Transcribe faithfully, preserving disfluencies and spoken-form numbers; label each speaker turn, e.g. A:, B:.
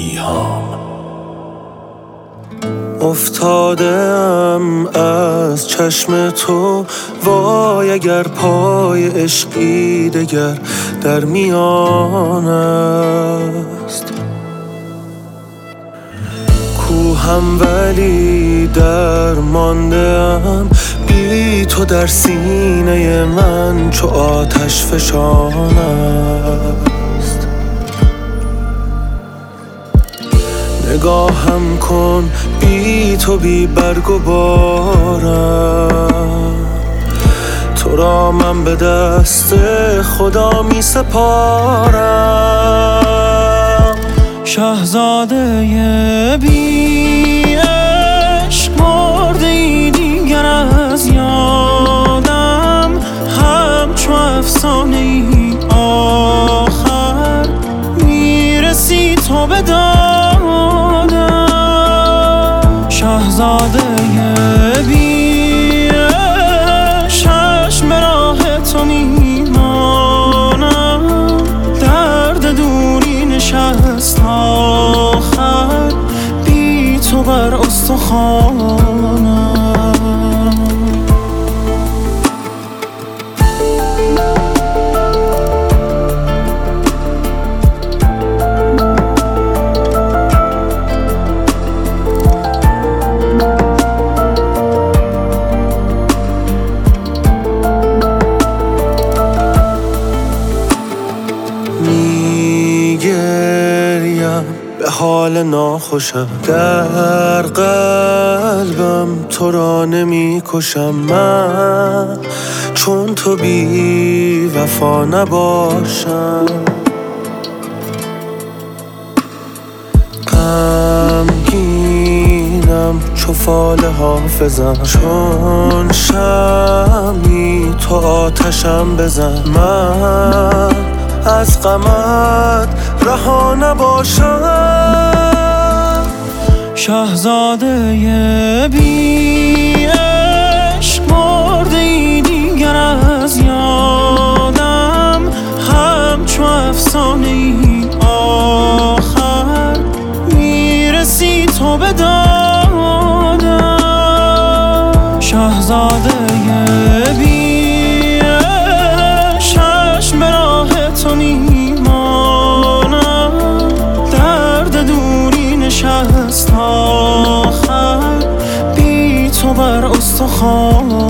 A: ایهام.
B: افتادم از چشم تو، وای اگر پای عشقی دگر در میان است. کوهم ولی درمانده‌ام، بی تو در سینه من چو آتش فشان است. نگاهم کن بی تو بی برگ و بارم، تو را من به دست خدا می سپارم.
C: شاهزاده بی عشق مرده ای دیگر از یادم، همچو افسانه ای آخر میرسی تو به دادم. شاهزاده بی عشق چشم به راه تو میمانم، درد دوری نشست آخر بی تو بر استخوانم.
B: به حال ناخوشم، در قلبم تو را نمی کشم. من چون تو بی وفا نباشم، غمگینم چو فال حافظم، چون شمی تو آتشم بزن. من از غمت رها نباشم.
C: شاهزاده بی عشق مرده ای دیگر از یادم، همچو افسانه ای آخر میرسی تو به دادم. شاهزاده بی عشق چشم به راه تو میمانم، درد دوری نشست آخر بی تو بر استخوان.